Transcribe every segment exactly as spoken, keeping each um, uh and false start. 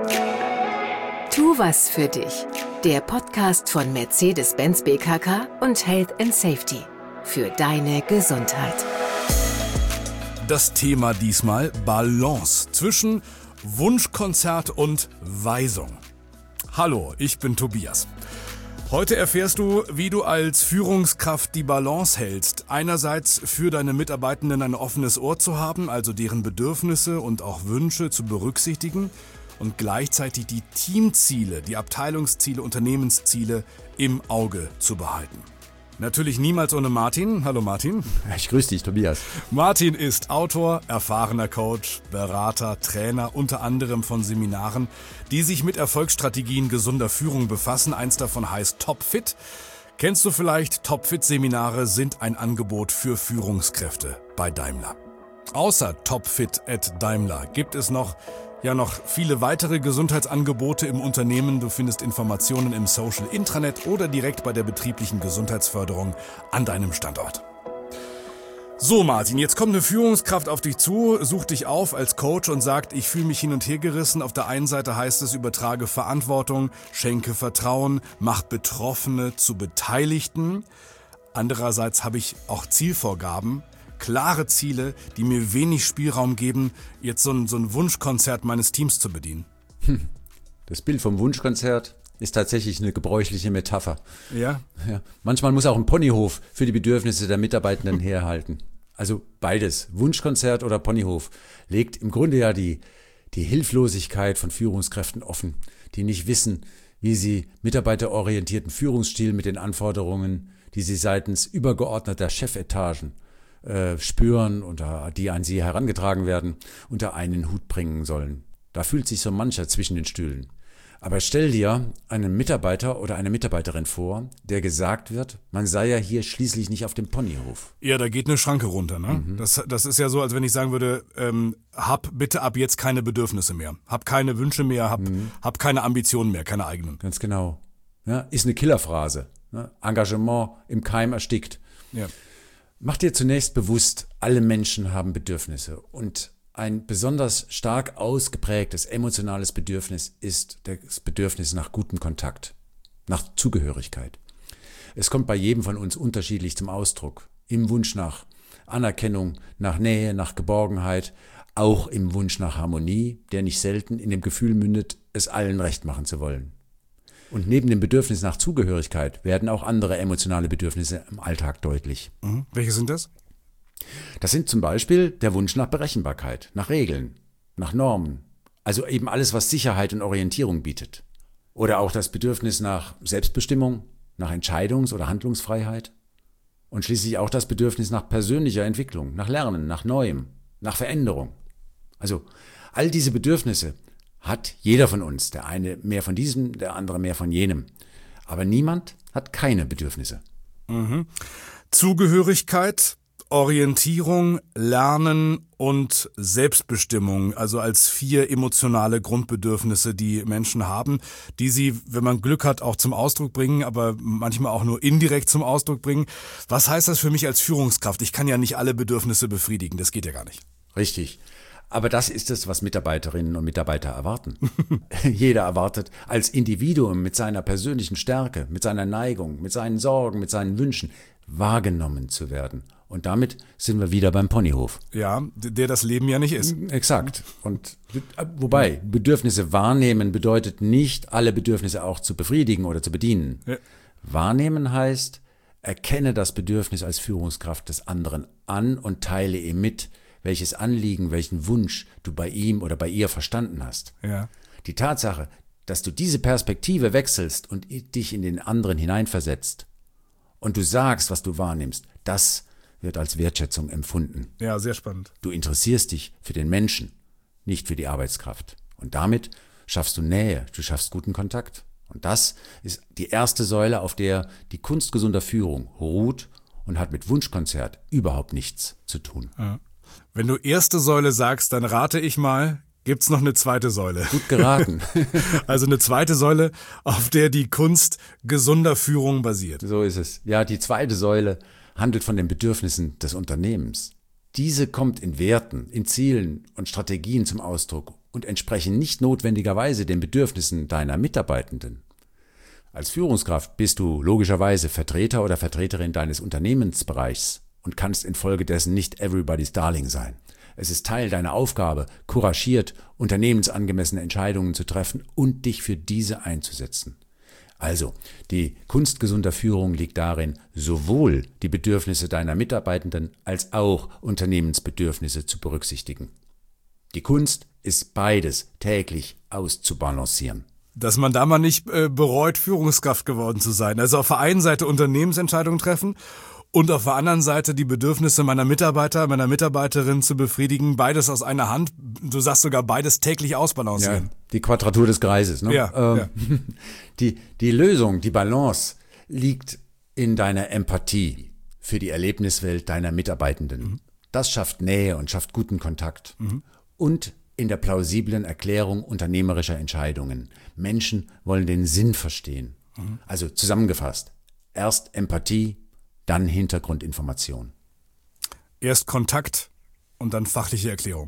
Tu was für dich. Der Podcast von Mercedes-Benz B K K und Health and Safety. Für deine Gesundheit. Das Thema diesmal Balance zwischen Wunschkonzert und Weisung. Hallo, ich bin Tobias. Heute erfährst du, wie du als Führungskraft die Balance hältst. Einerseits für deine Mitarbeitenden ein offenes Ohr zu haben, also deren Bedürfnisse und auch Wünsche zu berücksichtigen und gleichzeitig die Teamziele, die Abteilungsziele, Unternehmensziele im Auge zu behalten. Natürlich niemals ohne Martin. Hallo Martin. Ich grüße dich, Tobias. Martin ist Autor, erfahrener Coach, Berater, Trainer, unter anderem von Seminaren, die sich mit Erfolgsstrategien gesunder Führung befassen. Eins davon heißt Topfit. Kennst du vielleicht? Topfit-Seminare sind ein Angebot für Führungskräfte bei Daimler. Außer Topfit at Daimler gibt es noch Ja, noch viele weitere Gesundheitsangebote im Unternehmen. Du findest Informationen im Social Intranet oder direkt bei der betrieblichen Gesundheitsförderung an deinem Standort. So Martin, jetzt kommt eine Führungskraft auf dich zu, sucht dich auf als Coach und sagt, ich fühle mich hin und her gerissen. Auf der einen Seite heißt es, übertrage Verantwortung, schenke Vertrauen, mach Betroffene zu Beteiligten. Andererseits habe ich auch Zielvorgaben. Klare Ziele, die mir wenig Spielraum geben, jetzt so ein, so ein Wunschkonzert meines Teams zu bedienen. Das Bild vom Wunschkonzert ist tatsächlich eine gebräuchliche Metapher. Ja? Ja. Manchmal muss auch ein Ponyhof für die Bedürfnisse der Mitarbeitenden herhalten. Also beides, Wunschkonzert oder Ponyhof, legt im Grunde ja die, die Hilflosigkeit von Führungskräften offen, die nicht wissen, wie sie mitarbeiterorientierten Führungsstil mit den Anforderungen, die sie seitens übergeordneter Chefetagen Äh, spüren und die an sie herangetragen werden, unter einen Hut bringen sollen. Da fühlt sich so mancher zwischen den Stühlen. Aber stell dir einen Mitarbeiter oder eine Mitarbeiterin vor, der gesagt wird, man sei ja hier schließlich nicht auf dem Ponyhof. Ja, da geht eine Schranke runter, ne? Mhm. Das, das ist ja so, als wenn ich sagen würde, ähm, hab bitte ab jetzt keine Bedürfnisse mehr. Hab keine Wünsche mehr, hab, mhm. hab keine Ambitionen mehr, keine eigenen. Ganz genau. Ja, ist eine Killerphrase. Ne? Engagement im Keim erstickt. Ja. Mach dir zunächst bewusst, alle Menschen haben Bedürfnisse und ein besonders stark ausgeprägtes emotionales Bedürfnis ist das Bedürfnis nach gutem Kontakt, nach Zugehörigkeit. Es kommt bei jedem von uns unterschiedlich zum Ausdruck, im Wunsch nach Anerkennung, nach Nähe, nach Geborgenheit, auch im Wunsch nach Harmonie, der nicht selten in dem Gefühl mündet, es allen recht machen zu wollen. Und neben dem Bedürfnis nach Zugehörigkeit werden auch andere emotionale Bedürfnisse im Alltag deutlich. Mhm. Welche sind das? Das sind zum Beispiel der Wunsch nach Berechenbarkeit, nach Regeln, nach Normen. Also eben alles, was Sicherheit und Orientierung bietet. Oder auch das Bedürfnis nach Selbstbestimmung, nach Entscheidungs- oder Handlungsfreiheit. Und schließlich auch das Bedürfnis nach persönlicher Entwicklung, nach Lernen, nach Neuem, nach Veränderung. Also all diese Bedürfnisse hat jeder von uns, der eine mehr von diesem, der andere mehr von jenem. Aber niemand hat keine Bedürfnisse. Mhm. Zugehörigkeit, Orientierung, Lernen und Selbstbestimmung, also als vier emotionale Grundbedürfnisse, die Menschen haben, die sie, wenn man Glück hat, auch zum Ausdruck bringen, aber manchmal auch nur indirekt zum Ausdruck bringen. Was heißt das für mich als Führungskraft? Ich kann ja nicht alle Bedürfnisse befriedigen, das geht ja gar nicht. Richtig. Aber das ist es, was Mitarbeiterinnen und Mitarbeiter erwarten. Jeder erwartet, als Individuum mit seiner persönlichen Stärke, mit seiner Neigung, mit seinen Sorgen, mit seinen Wünschen wahrgenommen zu werden. Und damit sind wir wieder beim Ponyhof. Ja, der das Leben ja nicht ist. Exakt. Und wobei, Bedürfnisse wahrnehmen bedeutet nicht, alle Bedürfnisse auch zu befriedigen oder zu bedienen. Ja. Wahrnehmen heißt, erkenne das Bedürfnis als Führungskraft des anderen an und teile ihm mit, welches Anliegen, welchen Wunsch du bei ihm oder bei ihr verstanden hast. Ja. Die Tatsache, dass du diese Perspektive wechselst und dich in den anderen hineinversetzt und du sagst, was du wahrnimmst, das wird als Wertschätzung empfunden. Ja, sehr spannend. Du interessierst dich für den Menschen, nicht für die Arbeitskraft. Und damit schaffst du Nähe, du schaffst guten Kontakt. Und das ist die erste Säule, auf der die Kunst gesunder Führung ruht und hat mit Wunschkonzert überhaupt nichts zu tun. Ja. Wenn du erste Säule sagst, dann rate ich mal, gibt's noch eine zweite Säule. Gut geraten. Also eine zweite Säule, auf der die Kunst gesunder Führung basiert. So ist es. Ja, die zweite Säule handelt von den Bedürfnissen des Unternehmens. Diese kommt in Werten, in Zielen und Strategien zum Ausdruck und entsprechen nicht notwendigerweise den Bedürfnissen deiner Mitarbeitenden. Als Führungskraft bist du logischerweise Vertreter oder Vertreterin deines Unternehmensbereichs und kannst infolgedessen nicht everybody's darling sein. Es ist Teil deiner Aufgabe, couragiert unternehmensangemessene Entscheidungen zu treffen und dich für diese einzusetzen. Also, die Kunst gesunder Führung liegt darin, sowohl die Bedürfnisse deiner Mitarbeitenden als auch Unternehmensbedürfnisse zu berücksichtigen. Die Kunst ist beides täglich auszubalancieren. Dass man da mal nicht äh, bereut, Führungskraft geworden zu sein. Also auf der einen Seite Unternehmensentscheidungen treffen und auf der anderen Seite die Bedürfnisse meiner Mitarbeiter, meiner Mitarbeiterin zu befriedigen. Beides aus einer Hand. Du sagst sogar beides täglich ausbalancieren. Ja, die Quadratur des Kreises. Ne? Ja, ähm, ja. Die, die Lösung, die Balance liegt in deiner Empathie für die Erlebniswelt deiner Mitarbeitenden. Mhm. Das schafft Nähe und schafft guten Kontakt. Mhm. Und in der plausiblen Erklärung unternehmerischer Entscheidungen. Menschen wollen den Sinn verstehen. Mhm. Also zusammengefasst, erst Empathie, dann Hintergrundinformation. Erst Kontakt und dann fachliche Erklärung.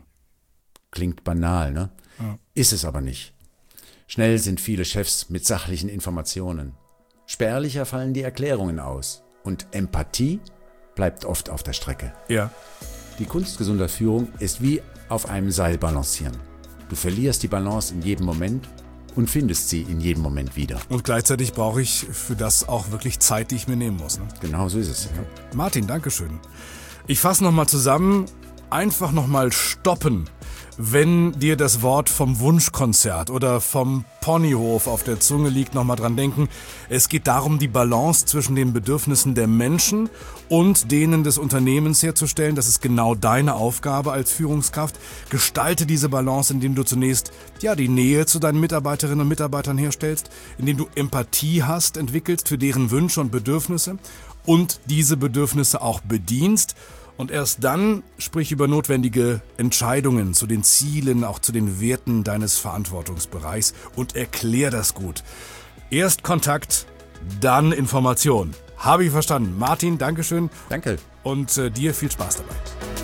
Klingt banal, ne? Ja. Ist es aber nicht. Schnell sind viele Chefs mit sachlichen Informationen. Spärlicher fallen die Erklärungen aus. Und Empathie bleibt oft auf der Strecke. Ja. Die Kunst gesunder Führung ist wie auf einem Seil balancieren. Du verlierst die Balance in jedem Moment und findest sie in jedem Moment wieder. Und gleichzeitig brauche ich für das auch wirklich Zeit, die ich mir nehmen muss. Ne? Genau so ist es. Okay. Ja. Martin, dankeschön. Ich fasse nochmal zusammen, einfach nochmal stoppen, wenn dir das Wort vom Wunschkonzert oder vom Ponyhof auf der Zunge liegt, nochmal dran denken. Es geht darum, die Balance zwischen den Bedürfnissen der Menschen und denen des Unternehmens herzustellen. Das ist genau deine Aufgabe als Führungskraft. Gestalte diese Balance, indem du zunächst ja die Nähe zu deinen Mitarbeiterinnen und Mitarbeitern herstellst, indem du Empathie hast, entwickelst für deren Wünsche und Bedürfnisse und diese Bedürfnisse auch bedienst. Und erst dann sprich über notwendige Entscheidungen zu den Zielen, auch zu den Werten deines Verantwortungsbereichs und erklär das gut. Erst Kontakt, dann Information. Habe ich verstanden. Martin, Dankeschön. Danke. Und äh, dir viel Spaß dabei.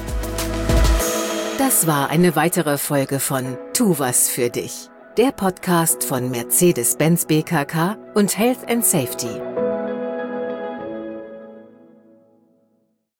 Das war eine weitere Folge von Tu was für dich. Der Podcast von Mercedes-Benz B K K und Health and Safety.